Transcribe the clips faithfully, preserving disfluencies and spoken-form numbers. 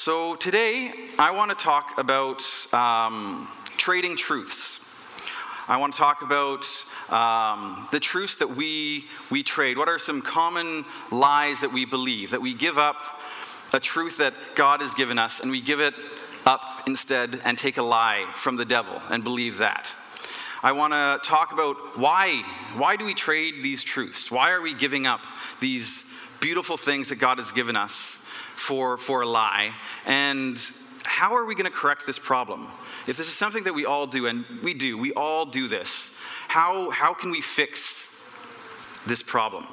So today, I want to talk about um, trading truths. I want to talk about um, the truths that we we trade. What are some common lies that we believe, that we give up a truth that God has given us, and we give it up instead and take a lie from the devil and believe that. I want to talk about why. Why do we trade these truths? Why are we giving up these beautiful things that God has given us for, for a lie? And how are we going to correct this problem? If this is something that we all do, and we do, we all do this, how, how can we fix this problem?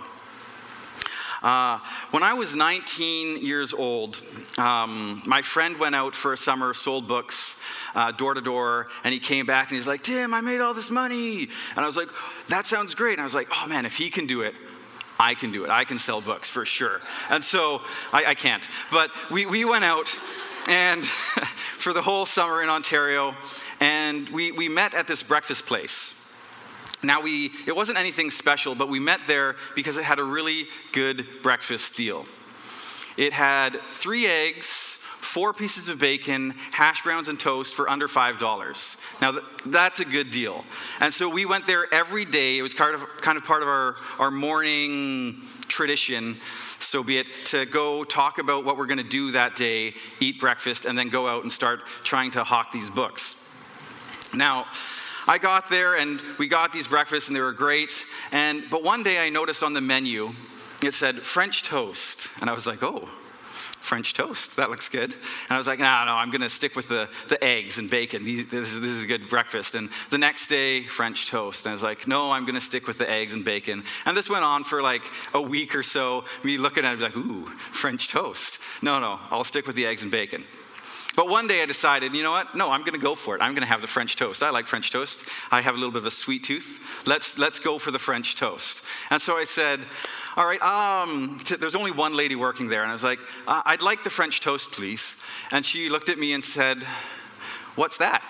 Uh, when I was nineteen years old, um, my friend went out for a summer, sold books, uh, door to door, and he came back and he's like, "Tim, I made all this money." And I was like, "That sounds great." And I was like, "Oh man, if he can do it, I can do it. I can sell books for sure." And so I, I can't. But we, we went out and for the whole summer in Ontario, and we, we met at this breakfast place. Now, we it wasn't anything special, but we met there because it had a really good breakfast deal. It had three eggs, four pieces of bacon, hash browns, and toast for under five dollars. Now, th- that's a good deal. And so we went there every day. It was kind of, kind of part of our, our morning tradition, so be it, to go talk about what we're going to do that day, eat breakfast, and then go out and start trying to hawk these books. Now, I got there and we got these breakfasts and they were great. And but one day I noticed on the menu, it said French toast. And I was like, oh, French toast, that looks good. And I was like, no, no, I'm going to stick with the, the eggs and bacon. These, this, is, this is a good breakfast. And the next day, French toast. And I was like, no, I'm going to stick with the eggs and bacon. And this went on for like a week or so. Me looking at it, like, ooh, French toast. No, no, I'll stick with the eggs and bacon. But one day I decided, you know what? No, I'm going to go for it. I'm going to have the French toast. I like French toast. I have a little bit of a sweet tooth. Let's let's go for the French toast. And so I said, all right, um, t- there's only one lady working there. And I was like, uh, I'd like the French toast, please. And she looked at me and said, what's that?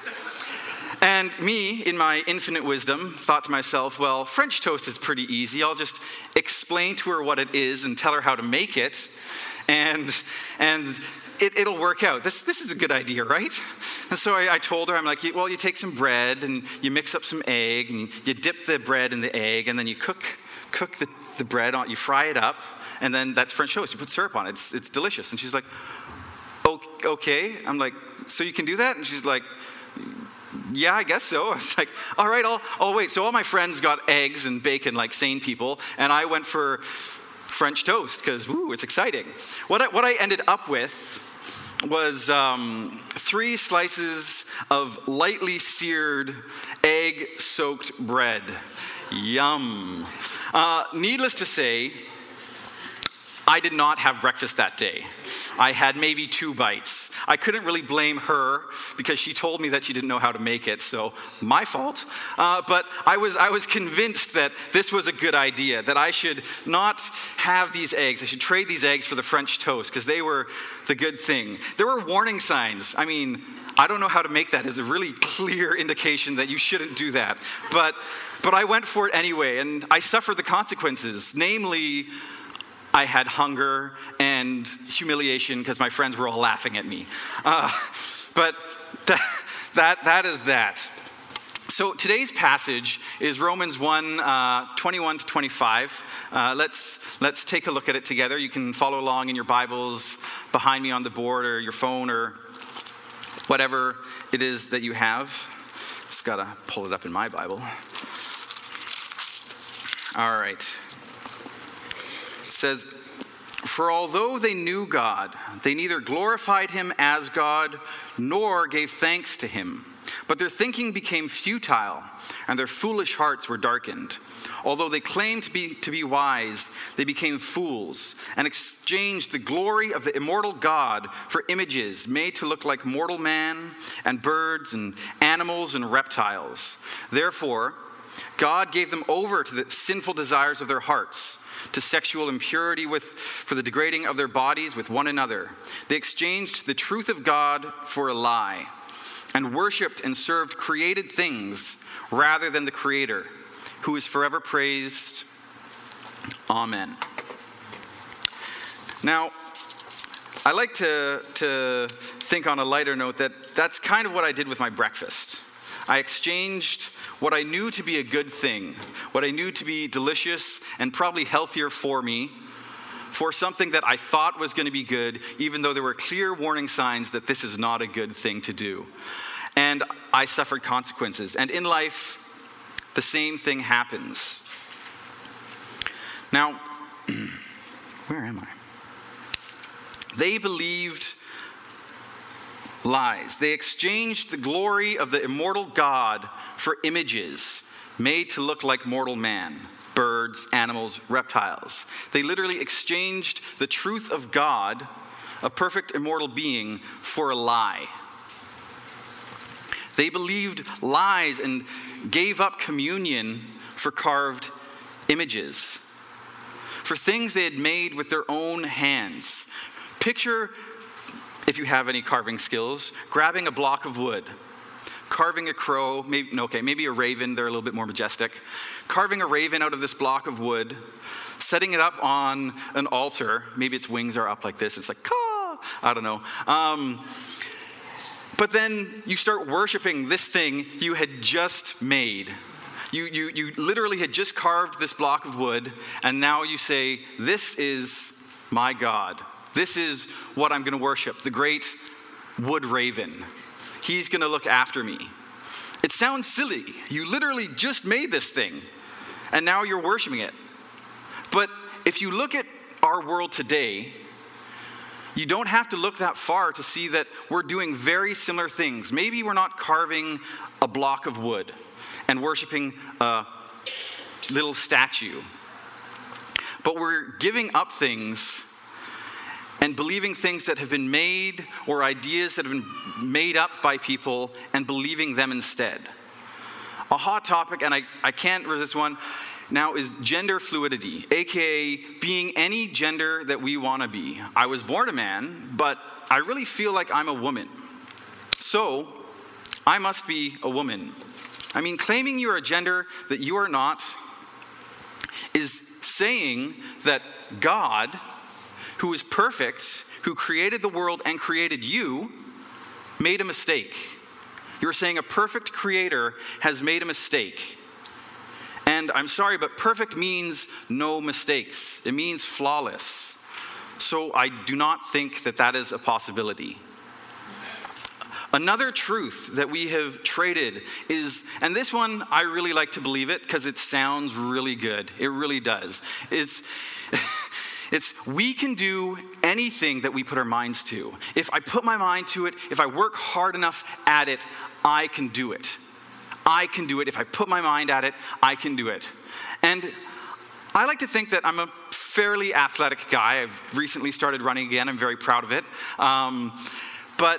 And me, in my infinite wisdom, thought to myself, well, French toast is pretty easy. I'll just explain to her what it is and tell her how to make it. And and... It, it'll work out. This this is a good idea, right? And so I, I told her, I'm like, well, you take some bread and you mix up some egg and you, you dip the bread in the egg and then you cook cook the, the bread on, you fry it up, and then that's French toast. You put syrup on it. It's it's delicious. And she's like, okay. I'm like, so you can do that? And she's like, yeah, I guess so. I was like, all right, I'll I'll wait. So all my friends got eggs and bacon like sane people, and I went for French toast because, woo, it's exciting. What I, what I ended up with was um, three slices of lightly seared egg-soaked bread. Yum. Uh, needless to say, I did not have breakfast that day. I had maybe two bites. I couldn't really blame her because she told me that she didn't know how to make it, so my fault. Uh, but I was I was convinced that this was a good idea, that I should not have these eggs. I should trade these eggs for the French toast because they were the good thing. There were warning signs. I mean, I don't know how to make that as a really clear indication that you shouldn't do that. But but I went for it anyway, and I suffered the consequences, namely, I had hunger and humiliation because my friends were all laughing at me. Uh, but that, that that is that. So today's passage is Romans one, uh, twenty-one to twenty-five. Uh, let's let's take a look at it together. You can follow along in your Bibles behind me on the board or your phone or whatever it is that you have. Just gotta pull it up in my Bible. All right. Says, for although they knew God, they neither glorified him as God nor gave thanks to him. But their thinking became futile, and their foolish hearts were darkened. Although they claimed to be, to be wise, they became fools, and exchanged the glory of the immortal God for images made to look like mortal man, and birds, and animals, and reptiles. Therefore, God gave them over to the sinful desires of their hearts, to sexual impurity with, for the degrading of their bodies with one another. They exchanged the truth of God for a lie, and worshipped and served created things rather than the Creator, who is forever praised. Amen. Now, I like to, to think on a lighter note that that's kind of what I did with my breakfast. I exchanged what I knew to be a good thing, what I knew to be delicious and probably healthier for me, for something that I thought was going to be good, even though there were clear warning signs that this is not a good thing to do. And I suffered consequences. And in life, the same thing happens. Now, where am I? They believed lies. They exchanged the glory of the immortal God for images made to look like mortal man, birds, animals, reptiles. They literally exchanged the truth of God, a perfect immortal being, for a lie. They believed lies and gave up communion for carved images, for things they had made with their own hands. Picture, if you have any carving skills, grabbing a block of wood, carving a crow, maybe, okay, maybe a raven, they're a little bit more majestic, carving a raven out of this block of wood, setting it up on an altar, maybe its wings are up like this, it's like, caw, I don't know. Um, but then you start worshiping this thing you had just made. You, you, you literally had just carved this block of wood, and now you say, this is my God. This is what I'm going to worship, the great wood raven. He's going to look after me. It sounds silly. You literally just made this thing, and now you're worshiping it. But if you look at our world today, you don't have to look that far to see that we're doing very similar things. Maybe we're not carving a block of wood and worshiping a little statue, but we're giving up things and believing things that have been made or ideas that have been made up by people and believing them instead. A hot topic, and I, I can't resist one, now is gender fluidity, aka being any gender that we want to be. I was born a man, but I really feel like I'm a woman. So, I must be a woman. I mean, claiming you're a gender that you are not is saying that God, who is perfect, who created the world and created you, made a mistake. You're saying a perfect creator has made a mistake. And I'm sorry, but perfect means no mistakes. It means flawless. So I do not think that that is a possibility. Another truth that we have traded is, and this one I really like to believe it because it sounds really good. It really does. It's, it's we can do anything that we put our minds to. If I put my mind to it, if I work hard enough at it, I can do it. I can do it. If I put my mind at it, I can do it. And I like to think that I'm a fairly athletic guy. I've recently started running again. I'm very proud of it. Um, but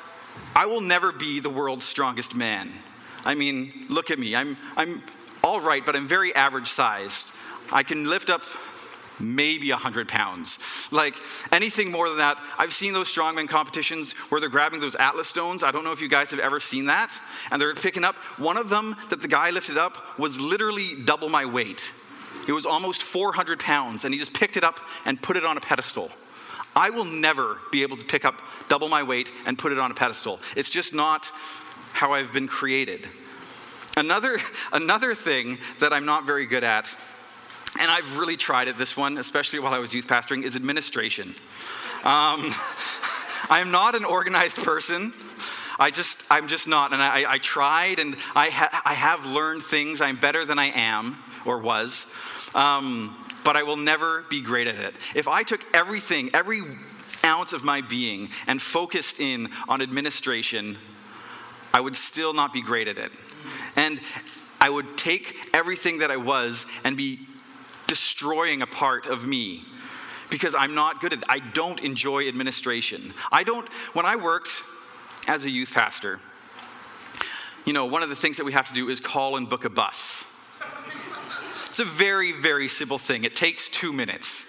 I will never be the world's strongest man. I mean, look at me. I'm I'm all right, but I'm very average sized. I can lift up maybe one hundred pounds. Like, anything more than that, I've seen those strongman competitions where they're grabbing those Atlas stones. I don't know if you guys have ever seen that. And they're picking up, one of them that the guy lifted up was literally double my weight. It was almost four hundred pounds, and he just picked it up and put it on a pedestal. I will never be able to pick up double my weight and put it on a pedestal. It's just not how I've been created. Another, another thing that I'm not very good at, and I've really tried it, this one, especially while I was youth pastoring, is administration. Um, I'm not an organized person. I just, I'm just not. And I, I tried, and I, ha- I have learned things. I'm better than I am, or was. Um, but I will never be great at it. If I took everything, every ounce of my being, and focused in on administration, I would still not be great at it. And I would take everything that I was and be destroying a part of me because I'm not good at it. I don't enjoy administration. I don't, when I worked as a youth pastor, you know, one of the things that we have to do is call and book a bus. It's a very, very simple thing. It takes two minutes.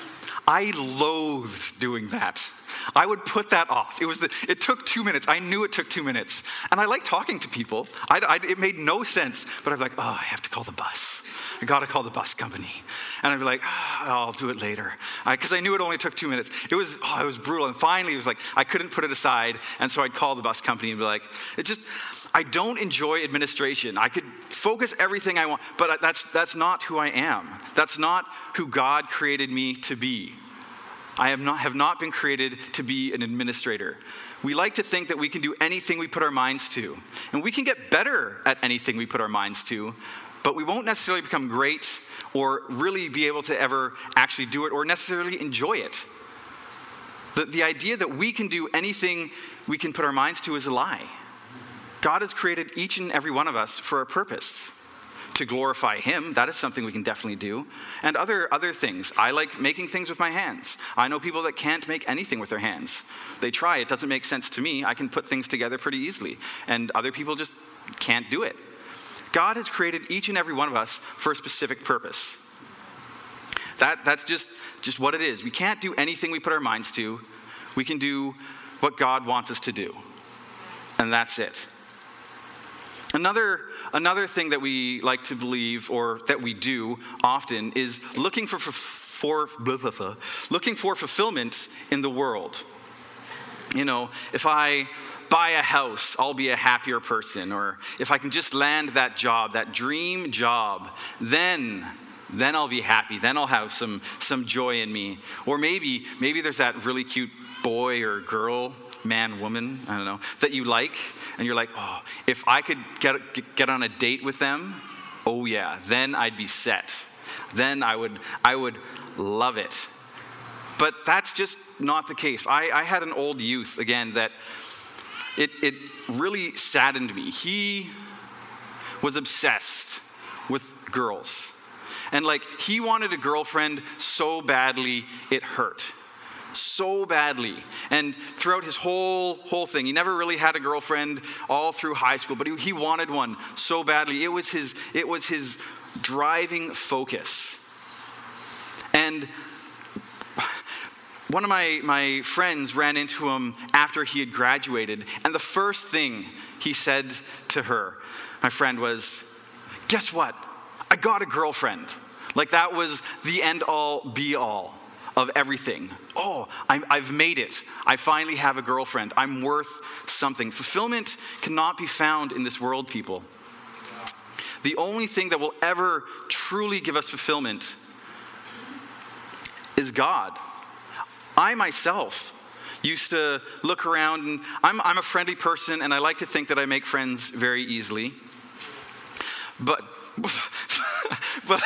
I loathed doing that. I would put that off. It was the, it took two minutes. I knew it took two minutes. And I like talking to people. I, I, it made no sense. But I'm like, oh, I have to call the bus. I got to call the bus company. And I'd be like, oh, I'll do it later. Because I, I knew it only took two minutes. It was, oh, it was brutal. And finally, it was like, I couldn't put it aside. And so I'd call the bus company and be like, it just, I don't enjoy administration. I could focus everything I want, but that's that's not who I am. That's not who God created me to be. I have not, have not been created to be an administrator. We like to think that we can do anything we put our minds to. And we can get better at anything we put our minds to, but we won't necessarily become great or really be able to ever actually do it or necessarily enjoy it. The, the idea that we can do anything we can put our minds to is a lie. God has created each and every one of us for a purpose. To glorify him, that is something we can definitely do. And other other things. I like making things with my hands. I know people that can't make anything with their hands. They try, it doesn't make sense to me. I can put things together pretty easily. And other people just can't do it. God has created each and every one of us for a specific purpose. That that's just, just what it is. We can't do anything we put our minds to. We can do what God wants us to do. And that's it. Another, another thing that we like to believe, or that we do often, is looking for, for, for blah, blah, blah, looking for fulfillment in the world. You know, if I buy a house, I'll be a happier person. Or if I can just land that job, that dream job, then, then I'll be happy. Then I'll have some, some joy in me. Or maybe, maybe there's that really cute boy or girl, man, woman, I don't know, that you like, and you're like, oh, if I could get get on a date with them, oh yeah, then I'd be set. Then I would I would love it. But that's just not the case. I, I had an old youth, again, that it, it really saddened me. He was obsessed with girls. And like, he wanted a girlfriend so badly, it hurt. So badly. And throughout his whole whole thing, he never really had a girlfriend all through high school, but he, he wanted one so badly. It was his it was his driving focus. And one of my, my friends ran into him after he had graduated, and the first thing he said to her, my friend, was, guess what? I got a girlfriend. Like, that was the end all be all of everything. Oh, I'm, I've made it. I finally have a girlfriend. I'm worth something. Fulfillment cannot be found in this world, people. The only thing that will ever truly give us fulfillment is God. I myself used to look around, and I'm, I'm a friendly person, and I like to think that I make friends very easily. But, but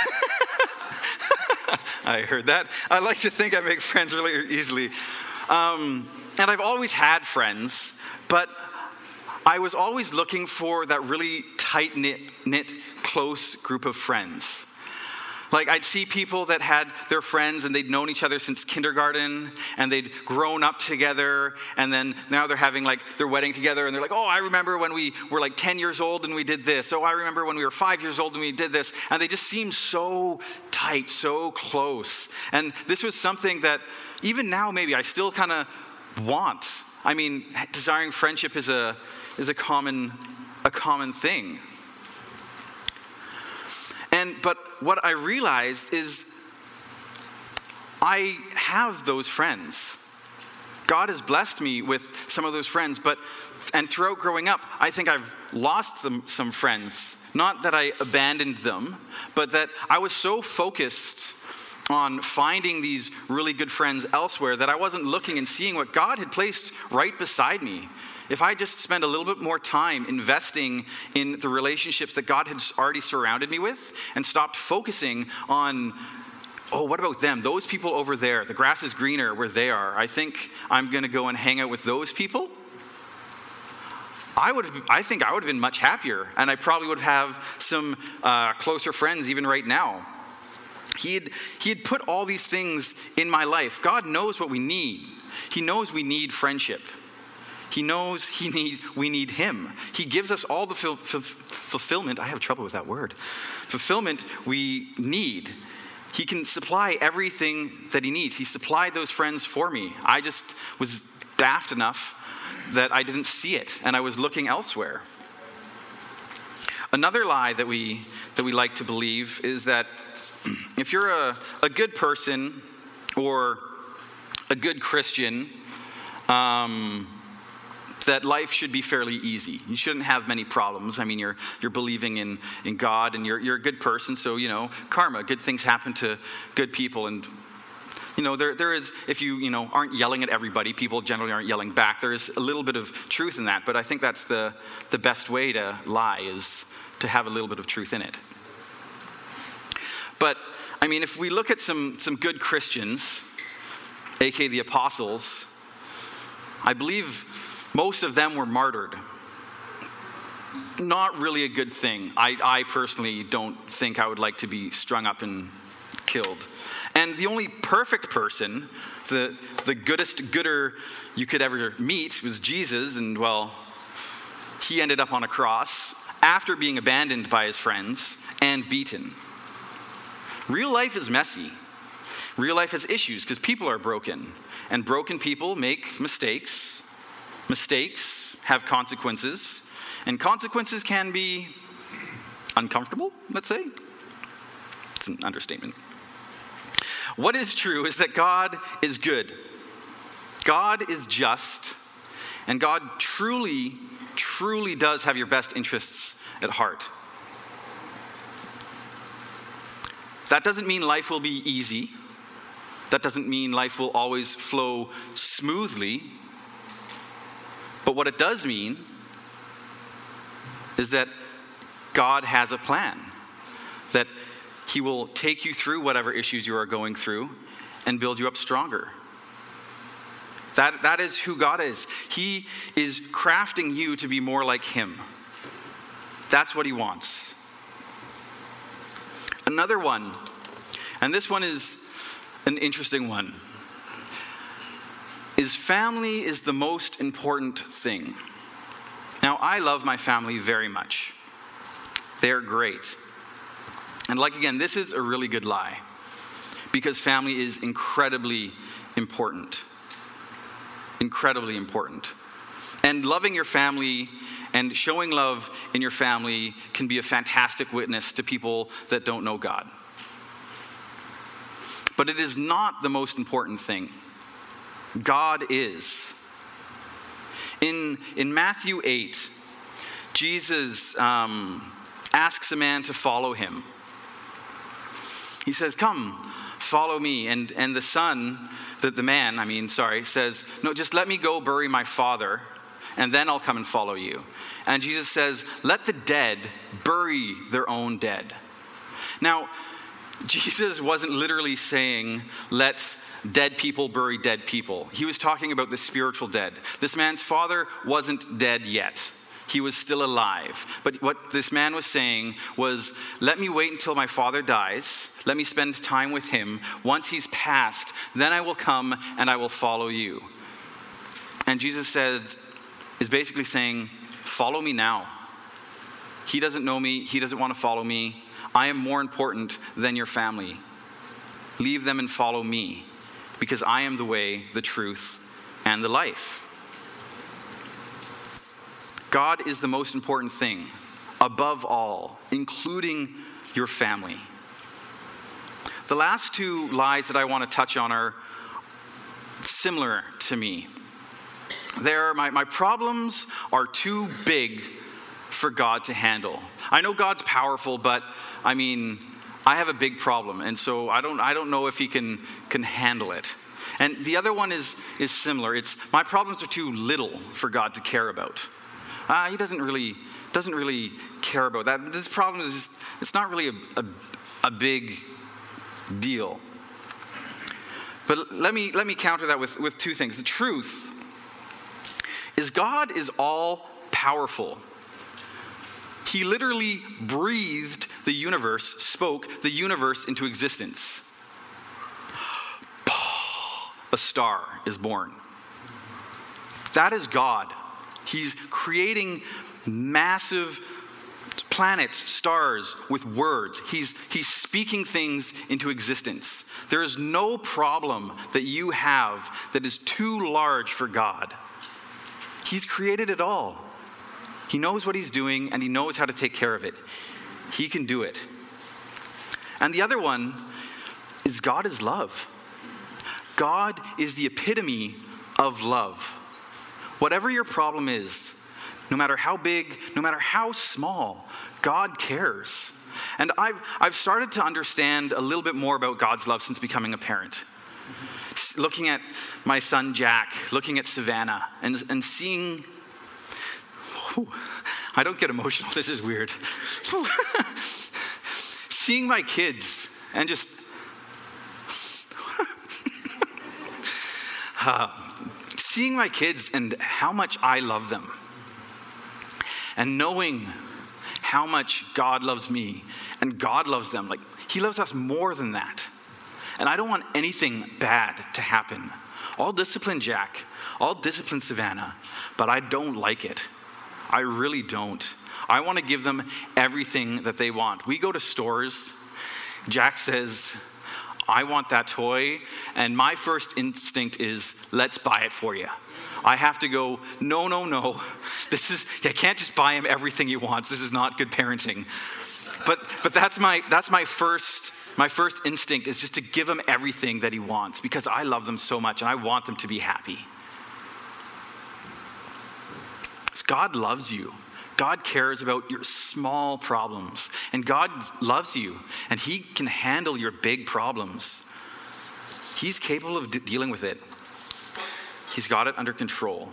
I heard that. I like to think I make friends really easily. Um, and I've always had friends, but I was always looking for that really tight-knit, knit, close group of friends. Like, I'd see people that had their friends and they'd known each other since kindergarten and they'd grown up together, and then now they're having like their wedding together, and they're like, oh, I remember when we were like ten years old and we did this. Oh, I remember when we were five years old and we did this. And they just seemed so tight, so close. And this was something that even now maybe I still kind of want. I mean, desiring friendship is a is a common a common thing. And but what I realized is I have those friends. God has blessed me with some of those friends, but and throughout growing up, I think I've lost them, some friends. Not that I abandoned them, but that I was so focused on finding these really good friends elsewhere that I wasn't looking and seeing what God had placed right beside me. If I just spent a little bit more time investing in the relationships that God had already surrounded me with and stopped focusing on, oh, what about them? Those people over there, the grass is greener where they are. I think I'm going to go and hang out with those people. I would, I think I would have been much happier, and I probably would have some uh, closer friends even right now. He had, he had put all these things in my life. God knows what we need. He knows we need friendship. He knows he need, we need him. He gives us all the ful, ful, fulfillment. I have trouble with that word. Fulfillment we need. He can supply everything that he needs. He supplied those friends for me. I just was daft enough that I didn't see it, and I was looking elsewhere. Another lie that we that we like to believe is that if you're a, a good person or a good Christian, um, that life should be fairly easy. You shouldn't have many problems. I mean, you're you're believing in, in God, and you're you're a good person, so, you know, karma, good things happen to good people. And, you know, there there is, if you, you know, aren't yelling at everybody, people generally aren't yelling back. There is a little bit of truth in that, but I think that's the, the best way to lie, is to have a little bit of truth in it. But, I mean, if we look at some, some good Christians, aka the apostles, I believe most of them were martyred. Not really a good thing. I, I personally don't think I would like to be strung up and killed. And the only perfect person, the, the goodest gooder you could ever meet, was Jesus. And, well, he ended up on a cross after being abandoned by his friends and beaten. Real life is messy. Real life has issues because people are broken. And broken people make mistakes. Mistakes have consequences. And consequences can be uncomfortable, let's say. It's an understatement. What is true is that God is good. God is just. And God truly, truly does have your best interests at heart. That doesn't mean life will be easy. That doesn't mean life will always flow smoothly. But what it does mean is that God has a plan. That he will take you through whatever issues you are going through and build you up stronger. That, that is who God is. He is crafting you to be more like him. That's what he wants. Another one, and this one is an interesting one, is family is the most important thing. Now, I love my family very much. They're great. And like, again, this is a really good lie, because family is incredibly important. Incredibly important. And loving your family and showing love in your family can be a fantastic witness to people that don't know God. But it is not the most important thing. God is. In, in Matthew eight, Jesus um, asks a man to follow him. He says, "Come, follow me." And, and the son, the, the man, I mean, sorry, says, "No, just let me go bury my father, and then I'll come and follow you." And Jesus says, "Let the dead bury their own dead." Now, Jesus wasn't literally saying, let dead people bury dead people. He was talking about the spiritual dead. This man's father wasn't dead yet. He was still alive. But what this man was saying was, let me wait until my father dies. Let me spend time with him. Once he's passed, then I will come and I will follow you. And Jesus says, is basically saying, follow me now. He doesn't know me. He doesn't want to follow me. I am more important than your family. Leave them and follow me, because I am the way, the truth, and the life. God is the most important thing, above all, including your family. The last two lies that I want to touch on are similar to me. They're, my, my problems are too big for God to handle. I know God's powerful, but I mean, I have a big problem, and so I don't I don't know if he can can handle it. And the other one is is similar. It's my problems are too little for God to care about. Uh, he doesn't really doesn't really care about that. This problem is just, it's not really a, a, a big deal. But let me let me counter that with, with two things. The truth is God is all powerful. He literally breathed the universe, spoke the universe into existence. A star is born. That is God. He's creating massive planets, stars with words. He's, he's speaking things into existence. There is no problem that you have that is too large for God. He's created it all. He knows what he's doing, and he knows how to take care of it. He can do it. And the other one is God is love. God is the epitome of love. Whatever your problem is, no matter how big, no matter how small, God cares. And I've, I've started to understand a little bit more about God's love since becoming a parent. Looking at my son Jack, looking at Savannah, and, and seeing, whew, I don't get emotional, this is weird. Seeing my kids and just, uh, seeing my kids and how much I love them. And knowing how much God loves me and God loves them. Like, he loves us more than that. And I don't want anything bad to happen. I'll discipline Jack. I'll discipline Savannah. But I don't like it. I really don't. I want to give them everything that they want. We go to stores. Jack says, I want that toy. And my first instinct is, let's buy it for you. I have to go, no, no, no. This is, I can't just buy him everything he wants. This is not good parenting. But but that's my that's my first my first instinct is just to give him everything that he wants because I love them so much and I want them to be happy. God loves you. God cares about your small problems. And God loves you. And he can handle your big problems. He's capable of de- dealing with it. He's got it under control.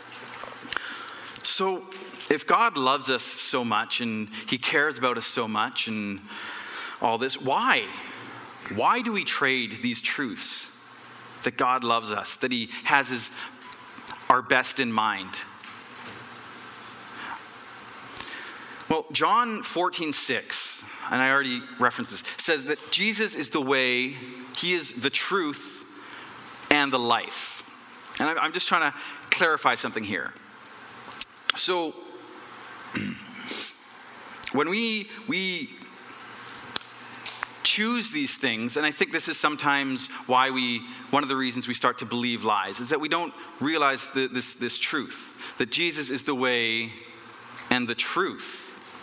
So if God loves us so much and he cares about us so much and all this, why? Why do we trade these truths? That God loves us, that he has his, our best in mind. Well, John fourteen six, and I already referenced this, says that Jesus is the way, he is the truth and the life. And I'm just trying to clarify something here. So, when we we choose these things, and I think this is sometimes why we, one of the reasons we start to believe lies, is that we don't realize the, this, this truth, that Jesus is the way and the truth.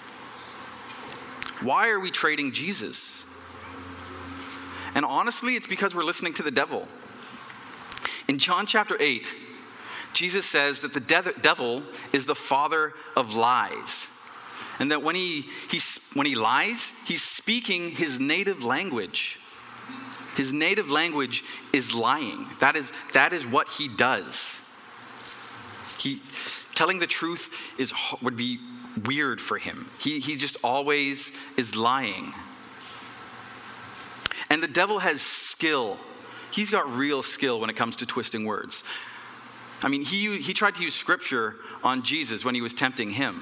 Why are we trading Jesus? And honestly, it's because we're listening to the devil. In John chapter eight, Jesus says that the de- devil is the father of lies. And that when he, he, when he lies, he's speaking his native language. His native language is lying. That is, that is what he does. He, telling the truth is would be weird for him. He, he just always is lying. And the devil has skill. He's got real skill when it comes to twisting words. I mean, he, he tried to use scripture on Jesus when he was tempting him.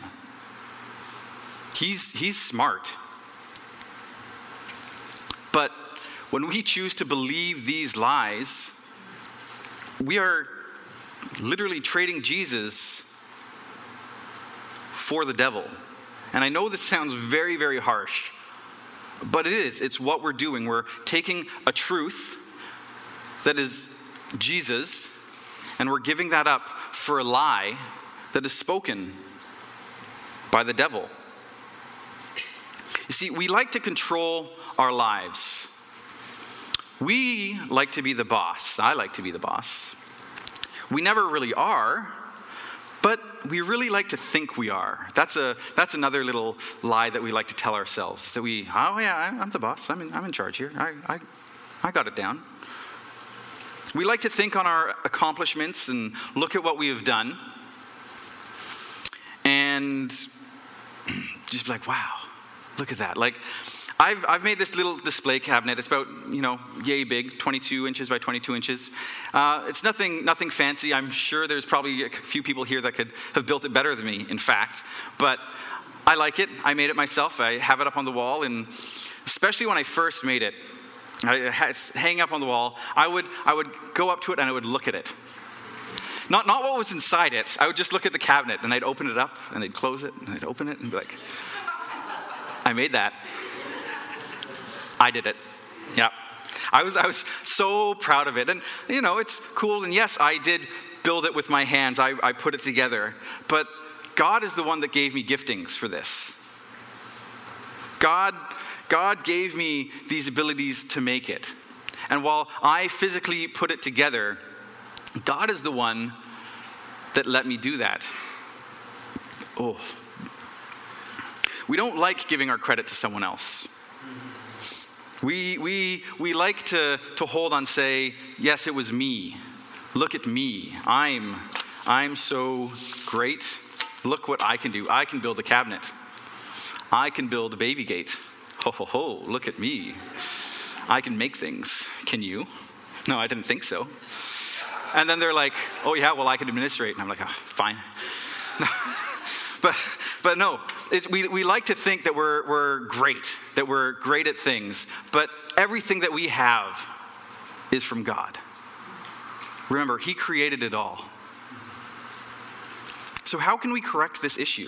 He's, he's smart. But when we choose to believe these lies, we are literally trading Jesus for the devil. And I know this sounds very, very harsh, but it is. It's what we're doing. We're taking a truth that is Jesus, and we're giving that up for a lie that is spoken by the devil. You see, we like to control our lives. We like to be the boss. I like to be the boss. We never really are, but we really like to think we are. That's a that's another little lie that we like to tell ourselves. That we, oh yeah, I'm the boss. I'm in, I'm in charge here. I, I I got it down. We like to think on our accomplishments and look at what we have done, and just be like, wow. Look at that. Like, I've I've made this little display cabinet. It's about, you know, yay big, twenty-two inches by twenty-two inches. Uh, it's nothing nothing fancy. I'm sure there's probably a few people here that could have built it better than me, in fact. But I like it. I made it myself. I have it up on the wall. And especially when I first made it, I had it hang up on the wall, I would I would go up to it and I would look at it. Not, not what was inside it. I would just look at the cabinet and I'd open it up and I'd close it and I'd open it and be like, I made that. I did it. Yeah. I was I was so proud of it. And, you know, it's cool. And yes, I did build it with my hands. I, I put it together. But God is the one that gave me giftings for this. God, God gave me these abilities to make it. And while I physically put it together, God is the one that let me do that. Oh. We don't like giving our credit to someone else. We, we, we like to, to hold on, say, yes, it was me. Look at me. I'm, I'm so great. Look what I can do. I can build a cabinet. I can build a baby gate. Ho, ho, ho, look at me. I can make things. Can you? No, I didn't think so. And then they're like, oh yeah, well, I can administrate. And I'm like, oh, fine. but but no, it, we, we like to think that we're, we're great, that we're great at things. But everything that we have is from God. Remember, he created it all. So how can we correct this issue?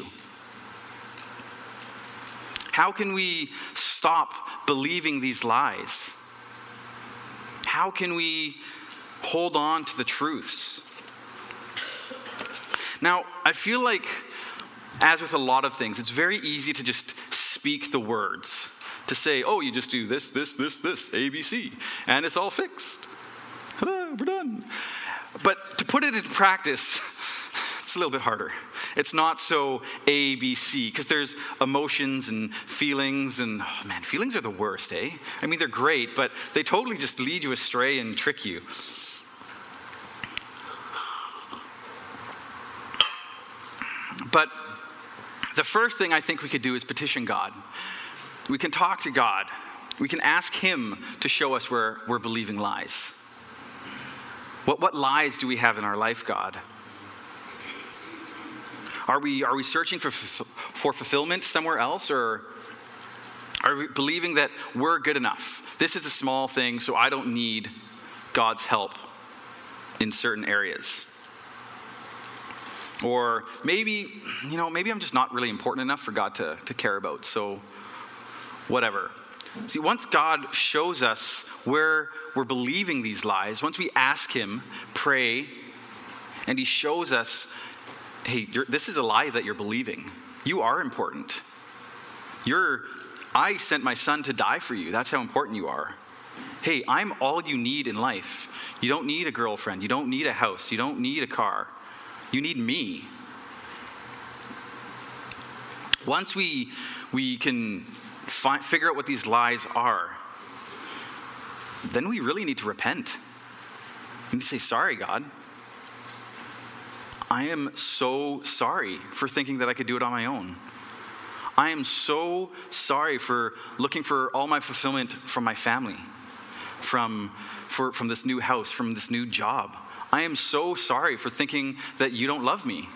How can we stop believing these lies? How can we hold on to the truths? Now, I feel like, as with a lot of things, it's very easy to just speak the words. To say, oh, you just do this, this, this, this, A, B, C, and it's all fixed. Ta-da, we're done. But to put it into practice, it's a little bit harder. It's not so A, B, C, because there's emotions and feelings, and oh man, feelings are the worst, eh? I mean, they're great, but they totally just lead you astray and trick you. But the first thing I think we could do is petition God. We can talk to God. We can ask him to show us where we're believing lies. What, what lies do we have in our life, God? Are we, are we searching for, for fulfillment somewhere else, or are we believing that we're good enough? This is a small thing, so I don't need God's help in certain areas. Or maybe, you know, maybe I'm just not really important enough for God to, to care about, so whatever. See, once God shows us where we're believing these lies, once we ask him, pray, and he shows us, hey, you're, this is a lie that you're believing. You are important. You're, I sent my son to die for you. That's how important you are. Hey, I'm all you need in life. You don't need a girlfriend. You don't need a house. You don't need a car. You need me. Once we, we can fi- figure out what these lies are, then we really need to repent. We need to say, sorry, God. I am so sorry for thinking that I could do it on my own. I am so sorry for looking for all my fulfillment from my family, from, for, from this new house, from this new job. I am so sorry for thinking that you don't love me.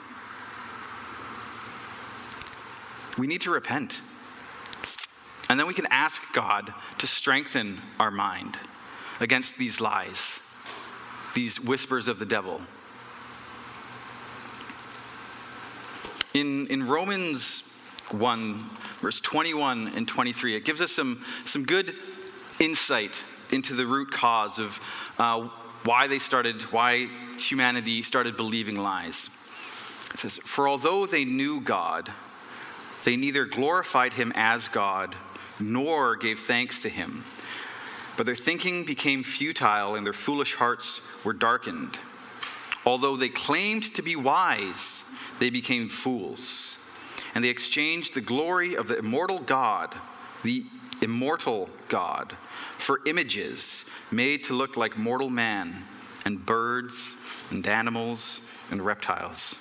We need to repent. And then we can ask God to strengthen our mind against these lies, these whispers of the devil. In, in Romans one, verse twenty-one and twenty-three, it gives us some, some good insight into the root cause of uh, why they started, why humanity started believing lies. It says, for although they knew God, they neither glorified him as God, nor gave thanks to him. But their thinking became futile, and their foolish hearts were darkened. Although they claimed to be wise, they became fools. And they exchanged the glory of the immortal God, the immortal God, for images made to look like mortal man, and birds, and animals, and reptiles.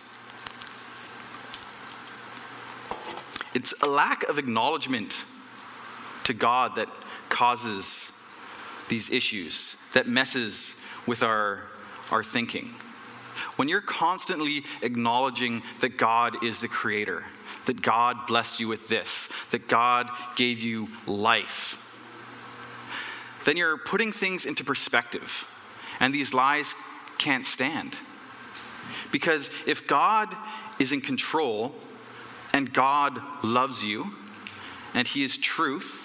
It's a lack of acknowledgement to God that causes these issues, that messes with our, our thinking. When you're constantly acknowledging that God is the creator, that God blessed you with this, that God gave you life, then you're putting things into perspective, and these lies can't stand. Because if God is in control, and God loves you, and he is truth,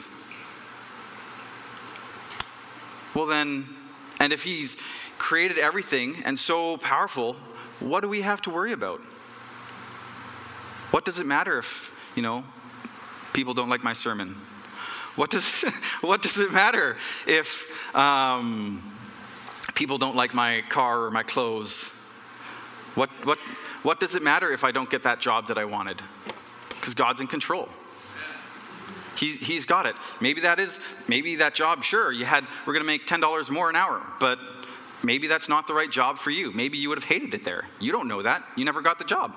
well then, and if he's created everything and so powerful, what do we have to worry about? What does it matter if, you know, people don't like my sermon? What does what does it matter if um, people don't like my car or my clothes? What what what does it matter if I don't get that job that I wanted? Because God's in control. He, he's got it. Maybe that is, maybe that job, sure, you had, we're going to make ten dollars more an hour, but maybe that's not the right job for you. Maybe you would have hated it there. You don't know that. You never got the job.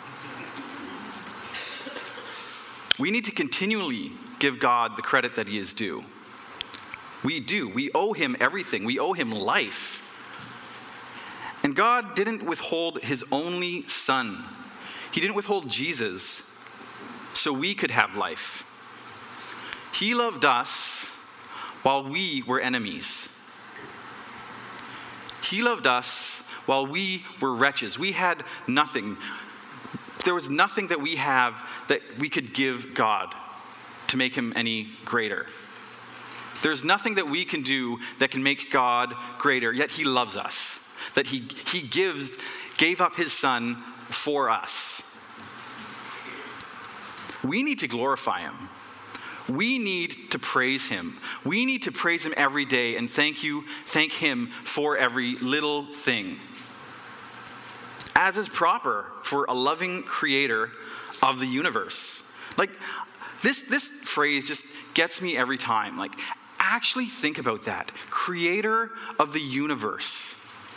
We need to continually give God the credit that he is due. We do. We owe him everything. We owe him life. And God didn't withhold his only son. He didn't withhold Jesus so we could have life. He loved us while we were enemies. He loved us while we were wretches. We had nothing. There was nothing that we have that we could give God to make him any greater. There's nothing that we can do that can make God greater, yet he loves us. That he, he gives, gave up his son for us. We need to glorify him. We need to praise him. We need to praise him every day and thank you, thank him for every little thing. As is proper for a loving creator of the universe. Like, this, this phrase just gets me every time. Like, actually think about that. Creator of the universe.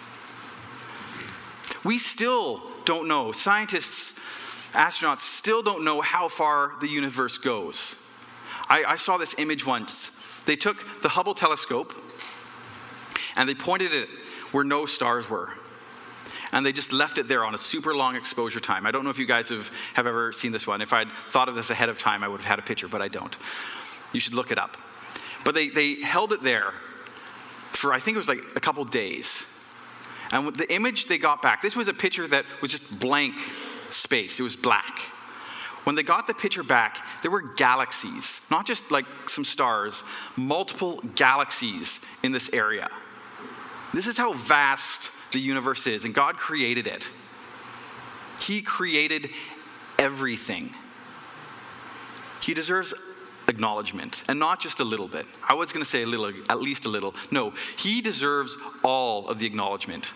We still don't know. Scientists, astronauts still don't know how far the universe goes. I, I saw this image once. They took the Hubble telescope and they pointed it where no stars were. And they just left it there on a super long exposure time. I don't know if you guys have, have ever seen this one. If I'd thought of this ahead of time, I would have had a picture, but I don't. You should look it up. But they, they held it there for, I think it was like a couple days. And the image they got back, this was a picture that was just blank space. It was black. When they got the picture back, there were galaxies, not just like some stars, multiple galaxies in this area. This is how vast the universe is, and God created it. He created everything. He deserves acknowledgement, and not just a little bit. I was going to say a little, at least a little. No, he deserves all of the acknowledgement.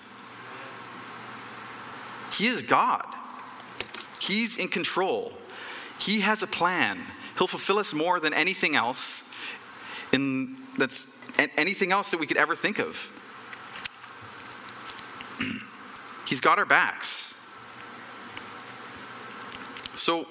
He is God. He's in control. He has a plan. He'll fulfill us more than anything else in that's anything else that we could ever think of. He's got our backs. So,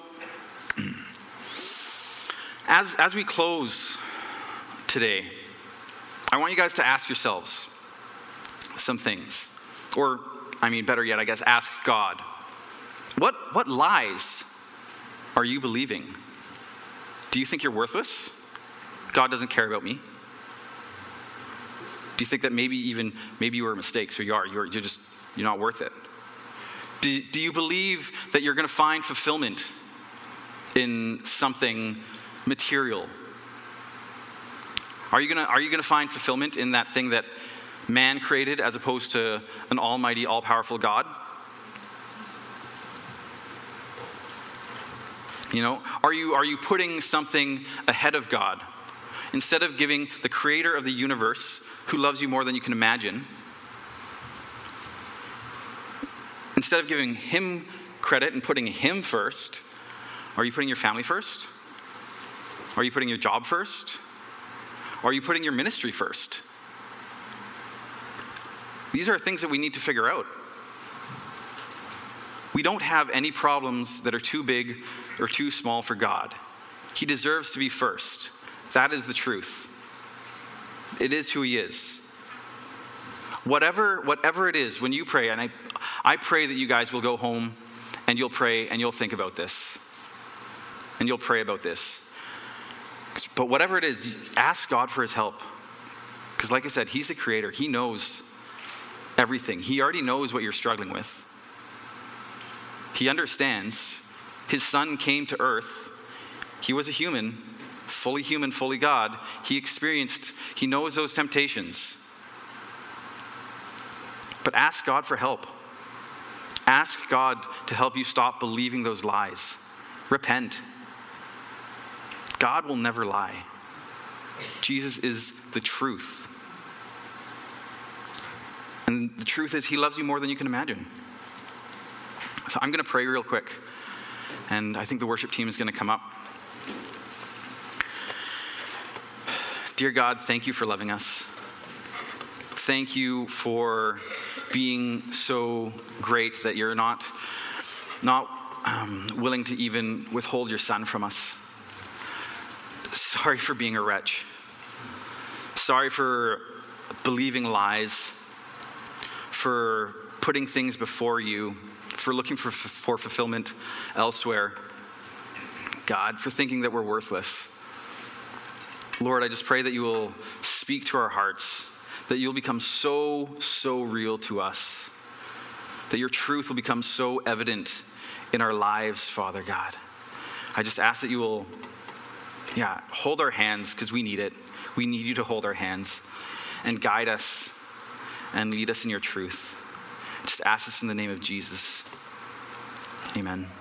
as, as we close today, I want you guys to ask yourselves some things. Or, I mean, better yet, I guess, ask God. What, what lies are you believing? Do you think you're worthless? God doesn't care about me? Do you think that maybe even, maybe you were a mistake, so you are, you're, you're just, you're not worth it? Do, do you believe that you're going to find fulfillment in something material? Are you going to, are you going to find fulfillment in that thing that man created as opposed to an almighty, all-powerful God? You know, are you, are you putting something ahead of God? Instead of giving the creator of the universe, who loves you more than you can imagine, instead of giving him credit and putting him first, are you putting your family first? Are you putting your job first? Or are you putting your ministry first? These are things that we need to figure out. We don't have any problems that are too big or too small for God. He deserves to be first. That is the truth. It is who he is. Whatever, whatever it is, when you pray, and I, I pray that you guys will go home and you'll pray and you'll think about this. And you'll pray about this. But whatever it is, ask God for his help. Because like I said, he's the creator. He knows everything. He already knows what you're struggling with. He understands. His son came to earth. He was a human, fully human, fully God. He experienced, he knows those temptations. But ask God for help. Ask God to help you stop believing those lies. Repent. God will never lie. Jesus is the truth. And the truth is, he loves you more than you can imagine. So I'm going to pray real quick. And I think the worship team is going to come up. Dear God, thank you for loving us. Thank you for being so great that you're not, not um, willing to even withhold your son from us. Sorry for being a wretch. Sorry for believing lies, for putting things before you, for looking for, for fulfillment elsewhere. God, for thinking that we're worthless. Lord, I just pray that you will speak to our hearts, that you'll become so, so real to us, that your truth will become so evident in our lives, Father God. I just ask that you will, yeah, hold our hands, because we need it. We need you to hold our hands and guide us and lead us in your truth. Just ask us in the name of Jesus. Amen.